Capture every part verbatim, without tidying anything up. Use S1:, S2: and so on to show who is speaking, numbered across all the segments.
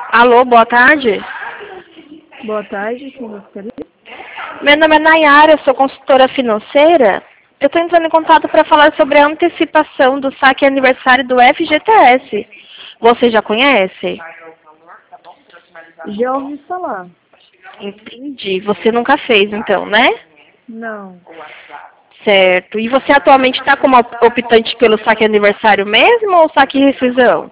S1: Alô, boa tarde.
S2: Boa tarde, quem gostaria?
S1: Meu nome é Nayara, eu sou consultora financeira. Eu estou entrando em contato para falar sobre a antecipação do saque aniversário do F G T S. Você já conhece?
S2: Já ouvi falar.
S1: Entendi. Você nunca fez, então, né?
S2: Não.
S1: Certo. E você atualmente está como optante pelo saque aniversário mesmo ou saque rescisão?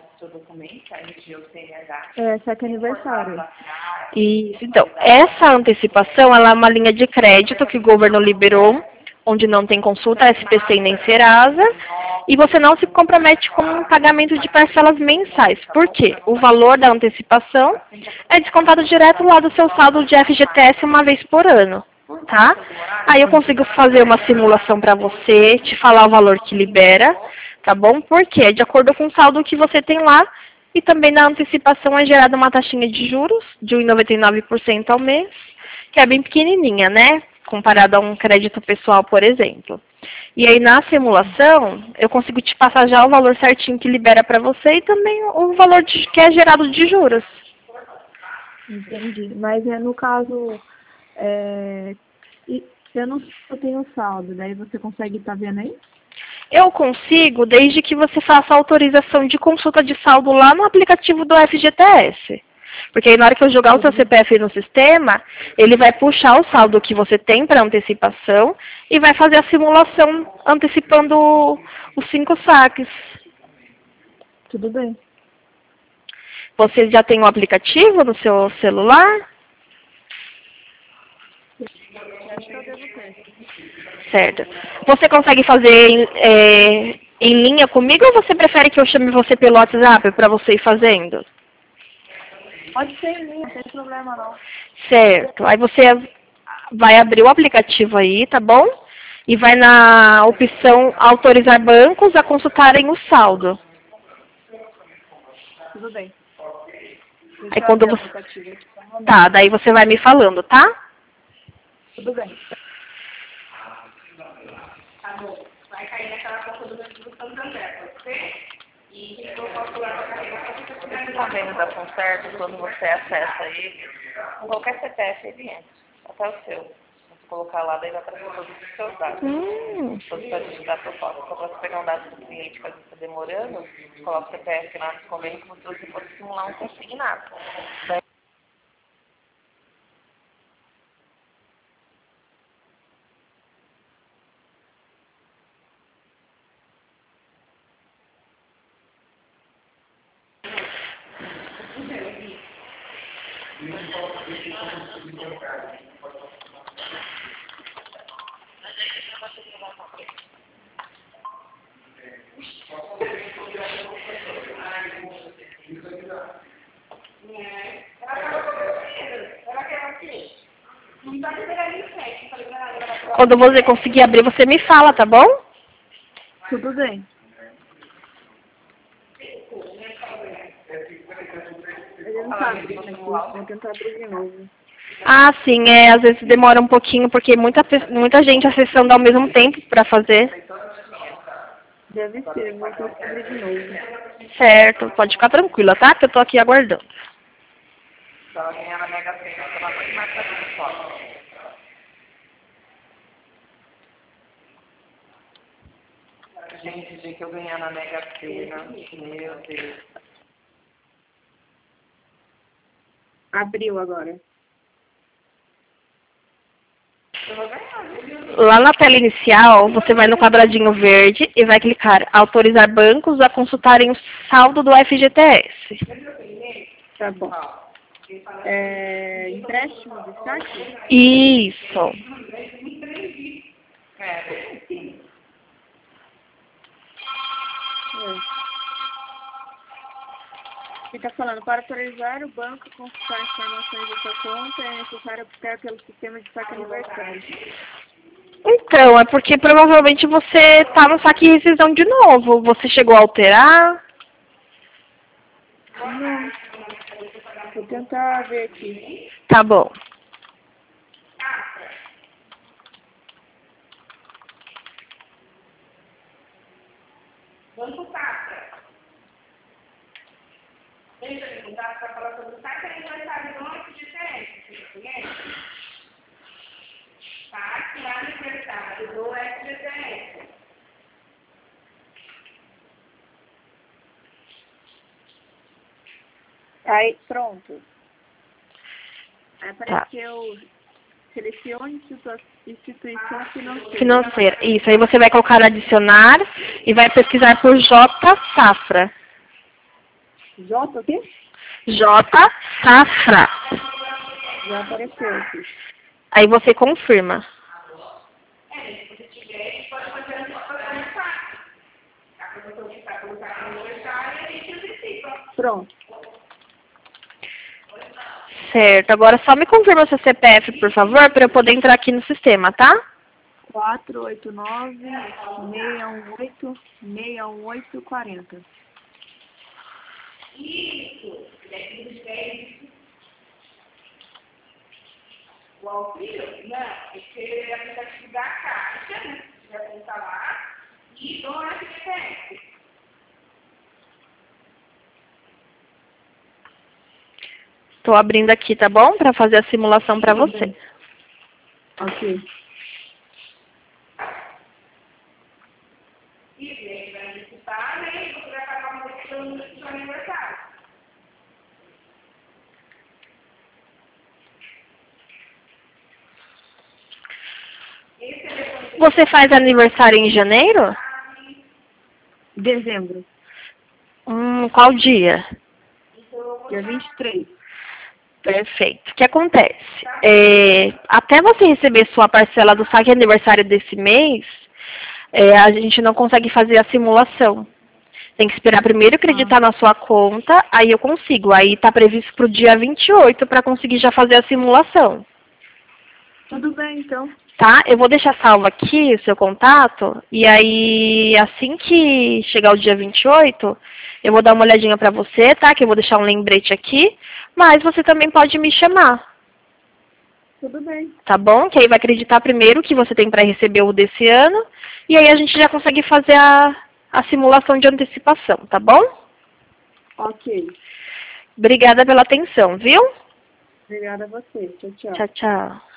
S2: É, saque aniversário.
S1: Isso. Então, essa antecipação, ela é uma linha de crédito que o governo liberou, onde não tem consulta S P C e nem Serasa, e você não se compromete com um pagamento de parcelas mensais. Por quê? O valor da antecipação é descontado direto lá do seu saldo de F G T S uma vez por ano, tá? Aí eu consigo fazer uma simulação para você, te falar o valor que libera, tá bom? Porque é de acordo com o saldo que você tem lá, e também na antecipação é gerada uma taxinha de juros de um vírgula noventa e nove por cento ao mês, que é bem pequenininha, né? Comparado a um crédito pessoal, por exemplo. E aí na simulação, eu consigo te passar já o valor certinho que libera para você e também o valor de, que é gerado de juros.
S2: Entendi. Mas é no caso, é, e eu não eu tenho saldo, daí você consegue estar vendo aí?
S1: Eu consigo desde que você faça a autorização de consulta de saldo lá no aplicativo do F G T S. Porque aí na hora que eu jogar o seu C P F no sistema, ele vai puxar o saldo que você tem para antecipação e vai fazer a simulação antecipando os cinco saques.
S2: Tudo bem.
S1: Você já tem um aplicativo no seu celular?
S2: Acho que eu devo ter.
S1: Certo. Você consegue fazer em, é, em linha comigo ou você prefere que eu chame você pelo WhatsApp para você ir fazendo?
S2: Pode ser em mim, não tem problema não.
S1: Certo. Aí você vai abrir o aplicativo aí, tá bom? E vai na opção autorizar bancos a consultarem o saldo.
S2: Tudo bem. Deixa
S1: Aí
S2: eu
S1: quando
S2: abrir o
S1: você...
S2: aplicativo aqui. Só um momento.
S1: Tá, daí você vai me falando, tá?
S2: Tudo bem.
S3: Esse convênio da Concerto, quando você acessa ele, com qualquer C P F ele entra, até o seu. Se colocar lá, daí vai aparecer todos os seus dados.
S1: Hum,
S3: Você pode digitar a proposta. Só para você pegar um dado do cliente que às vezes está demorando, coloca o C P F lá no convênio como se você fosse simular um consignado. Daí
S1: quando você conseguir abrir, você me fala, tá bom?
S2: Tudo bem. Ele não tá abrindo aqui. Vou tentar abrir de novo.
S1: Ah, sim, é, às vezes demora um pouquinho, porque muita, pe- muita gente acessando ao mesmo tempo para fazer.
S2: Deve ser, vou tentar abrir de novo.
S1: Certo, pode ficar tranquila, tá? Que eu tô aqui aguardando.
S3: se ela ganhar na Mega Sena, ela vai muito mais fácil de foto. Gente, o dia que eu ganhar na Mega Sena, meu Deus.
S2: Abriu agora.
S3: Eu vou ganhar, viu?
S1: Lá na tela inicial, você vai no quadradinho verde e vai clicar autorizar bancos a consultarem o saldo do F G T S.
S2: Tá bom. É, empréstimo de saque?
S1: Isso.
S3: É, sim.
S2: É. Ele está falando, para autorizar o banco a consultar informações da sua conta, é necessário optar pelo sistema de saque aniversário.
S1: Então, é porque provavelmente você tá no saque e rescisão de novo. Você chegou a alterar?
S2: Não. Vou tentar ver aqui.
S1: Tá bom.
S3: Banco Safra. Deixa eu perguntar para falar sobre o
S2: Tá aqui lá no aniversário do S G T S. Aí, pronto. Aí apareceu, selecione instituição financeira.
S1: Financeira. Isso, aí você vai colocar no adicionar e vai pesquisar por J Safra.
S2: J o quê?
S1: J Safra.
S2: Já apareceu aqui.
S1: Aí você confirma.
S2: Pronto.
S1: Certo. Agora só me confirma o seu C P F, por favor, para eu poder entrar aqui no sistema, tá?
S2: quatro oito nove, seis um oito, seis um oito, quatro zero. Isso. O auxílio? Não. Esse é o aplicativo da Caixa, né? Já conta lá. E do S G T S.
S1: Estou abrindo aqui, tá bom? Para fazer a simulação para você.
S2: Ok.
S1: Você faz aniversário em janeiro?
S2: Dezembro.
S1: Hum, qual dia?
S2: Dia vinte e três.
S1: Perfeito. O que acontece? É, até você receber sua parcela do saque aniversário desse mês, é, a gente não consegue fazer a simulação. Tem que esperar primeiro acreditar na sua conta, aí eu consigo. Aí está previsto para o dia vinte e oito para conseguir já fazer a simulação.
S2: Tudo bem, então.
S1: Tá? Eu vou deixar salvo aqui o seu contato, e aí assim que chegar o dia vinte e oito, eu vou dar uma olhadinha para você, tá? Que eu vou deixar um lembrete aqui, mas você também pode me chamar.
S2: Tudo bem.
S1: Tá bom? Que aí vai acreditar primeiro que você tem para receber o desse ano, e aí a gente já consegue fazer a, a simulação de antecipação, tá bom?
S2: Ok.
S1: Obrigada pela atenção, viu?
S2: Obrigada a você. Tchau, tchau.
S1: Tchau, tchau.